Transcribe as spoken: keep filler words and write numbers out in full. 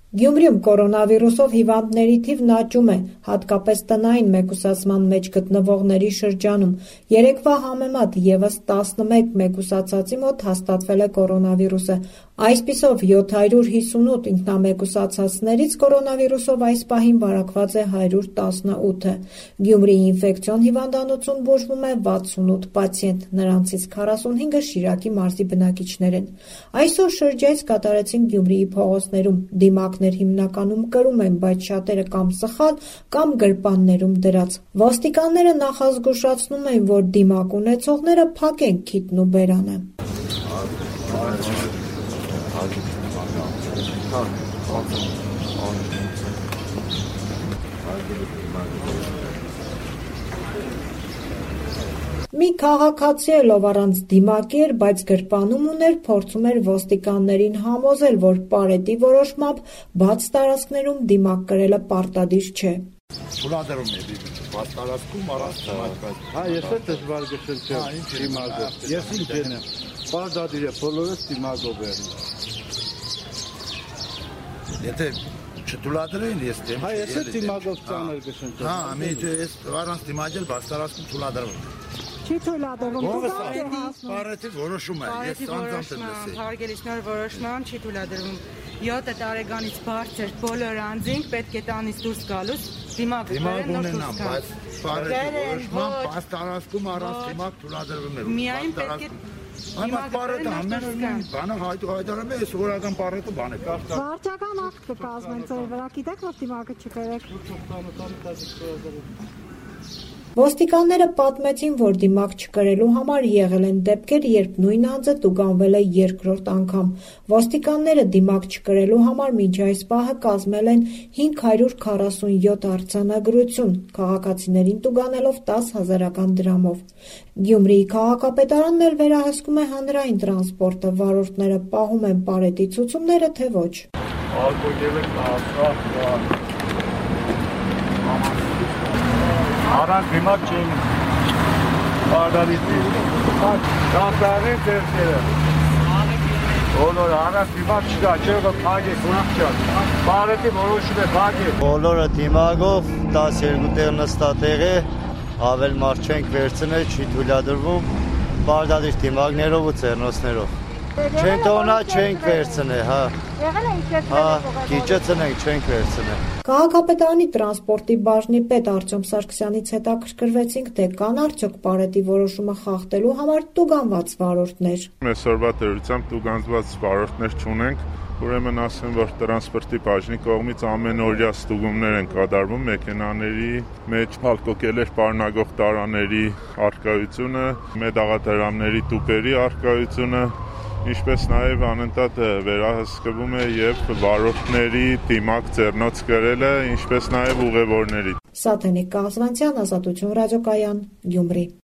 Գյումրիում կորոնավիրուսով հիվանդների թիվն աճում է, հատկապես տնային մեկուսացման մեջ գտնվողների շրջանում։ Երեկվա համեմատ ևս տասնմեկ մեկուսացածի մոտ հաստատվել է կորոնավիրուսը։ Այսպիսով յոթ հարյուր հիսունութ ինքնամեկուսացածներից կորոնավիրուսով այս պահին վարակված է հարյուր տասնութը։ Գյումրիի ինֆեկցիոն հիվանդանոցում բուժվում է վաթսունութ պացիենտ, նրանցից քառասունհինգը Շիրակի մարզի բնակիչներ են։ Այսօր շրջայց կատարեցին Գյումրիի փողոցներում, դիմակներ հիմնականում կրում են, բայց շատերը կամ սխալ, կամ գրպաններում դրած։ Ոստիկանները նախազգուշացնում են, որ դիմակ ունեցողները փակեն քիթն ու բերանը։ Մի քաղաքացի էլ, ով առանց դիմակի էր, բայց գրպանում ուներ, փորձում էր ոստիկաններին համոզել, որ պարետի որոշմամբ բաց տարածքներում դիմակ կրելը պարտադիր չէ։ Թույլատրում է բաց տարածքում առանց դիմակի։ Հա, ես էլ դժվար գշել չեմ դիմակով։ Ես ինչ եմ, պարտադիր է բոլորս դիմակով են։ Եթե չթույլատրեին, ես դեմ։ Հա, ես էլ դիմակով ծանր գշել չեմ։ Հա, ամենը ես առանց դիմակել բաց տարածքում թույլատրում։ Չի թույլատրվում։ Պարետի որոշում է, ես անձամբ եմ լսել։ Հարգելիքներ որոշման չի թույլատրվում։ յոթ տարեկանից բարձր բոլոր անձինք պետք է տանից դուրս գալուց դիմակ ունենան, բայց պարետի որոշման բաց տարածքում առանց դիմակ թույլատրվում է։ Միայն պետք է Անա պարետը ամեն բանը հայտարարում է, այս օրական պարետը բան է։ Վարչական ակտ կկազմեն ձեր վրա, գիտեք, որ դիմակը չկրեք։ Ոստիկանները պատմեցին, որ դիմակ չկրելու համար եղել են դեպքեր, երբ նույն անձը տուգանվել է երկրորդ անգամ։ Ոստիկանները դիմակ չկրելու համար մինչ այս պահը կազմել են հինգ հարյուր քառասունյոթ արձանագրություն, քաղաքացիներին տուգանելով տաս հազարական դրամով։ Գյումրիի քաղաքապետարանն էլ վերահսկում է հանրային տրանսպորտը, վարորդները պահում են պարետի ցուցումները, թե ոչ։ Առանց դիմակ չեն պարտադիր կապտարեն ձերքերը բոլորը առանց դիմակ չկա, չէ որ փակեք, ուրախ չա պարետի որոշում է փակեք բոլորը դիմակով տասներկու տեղ նստատեղ է ավել մարդ չենք վերցնել, չի թույլատրվում պարտադիր դիմակներով ու ձեռնոցներով չեն տոնա չենք վերցնել, հա հա, գիճը ծնենք չենք վերցնել Քաղաքապետարանի տրանսպորտի բաժնի պետ Արտյոմ Սարգսյանից հետաքրքրվեցինք, թե կան արդյոք պարետի որոշումը խախտելու համար տուգանված վարորդներ։ Այսօրվա տերությամբ տուգանված վարորդներ չունենք, ուրեմն ասեմ, որ տրանսպորտի բաժնի կողմից ամենօրյա ստուգումներ են կատարվում մեքենաների մեջ ալկոկելեր պարունակող տարաների առկայությունը, մետաղադրամների տուփերի առկայությունը Ինչպես նաև անընդհատ վերահսկվում է եւ վարորդների դիմակ ձեռնոց կրելը, ինչպես նաև ուղևորների։ Սաթենիկ Կաղզվանցյան, Ազատություն ռադիոկայան, Գյումրի։